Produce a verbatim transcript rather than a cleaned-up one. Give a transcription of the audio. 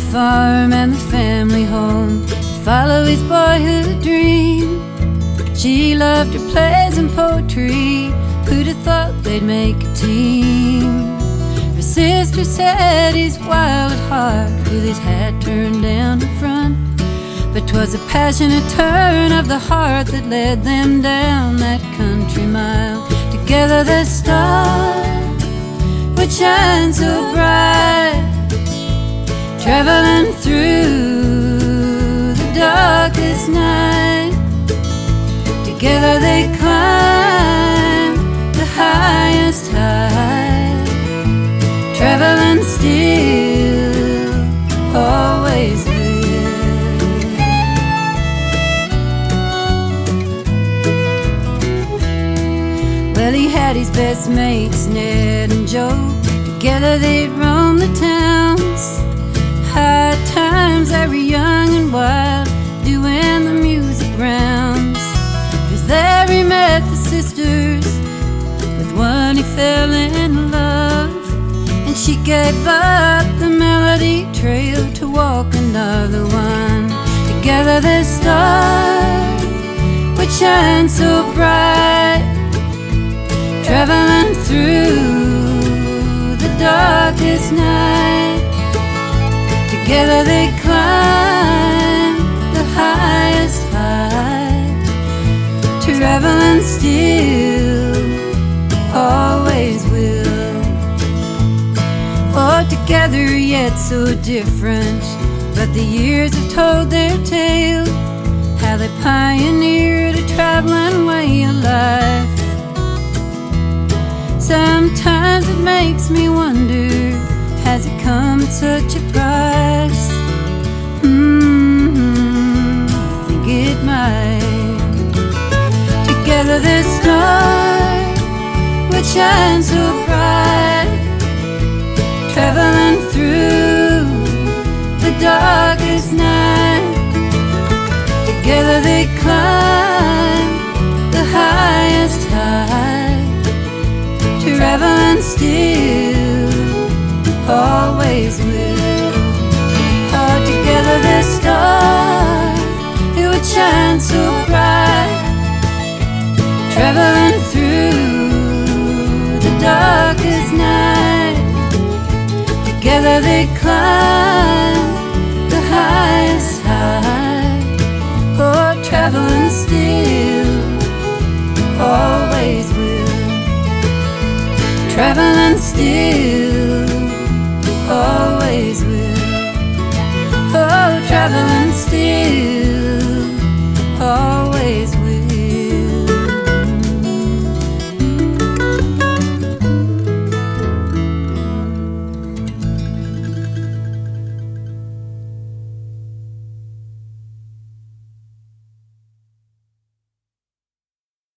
farm and the family home to follow his boyhood dream. She loved her plays and poetry. Who'd have thought they'd make a team? Her sister said he's wild at heart, with his hat turned down in front. But 'twas a passionate turn of the heart that led them down that country mile. Together the stars would shine so bright, traveling through the darkest night. Together they climbed the highest height, traveling still, always will. Well, he had his best mates, Ned and Joe. Together they'd roam the towns. High times, they were young and wild, doing the music rounds. 'Cause there he met the sisters, with one he fell in love. And she gave up the melody trail to walk another one. Together the stars would shine so bright, traveling through the darkest night. Together they climbed the highest height, traveling still, always will. Oh, together yet so different, but the years have told their tale, how they pioneered a traveling way of life. Sometimes it makes me wonder, has it come at such a price? Mm-hmm, I think it might. Together the stars would shine so bright, traveling through the darkest night. Together they climb the highest height, traveling still, always will. Oh, together the stars, it would shine so bright, traveling through the darkest night. Together they climb the highest height, oh, traveling still, always will. Traveling still,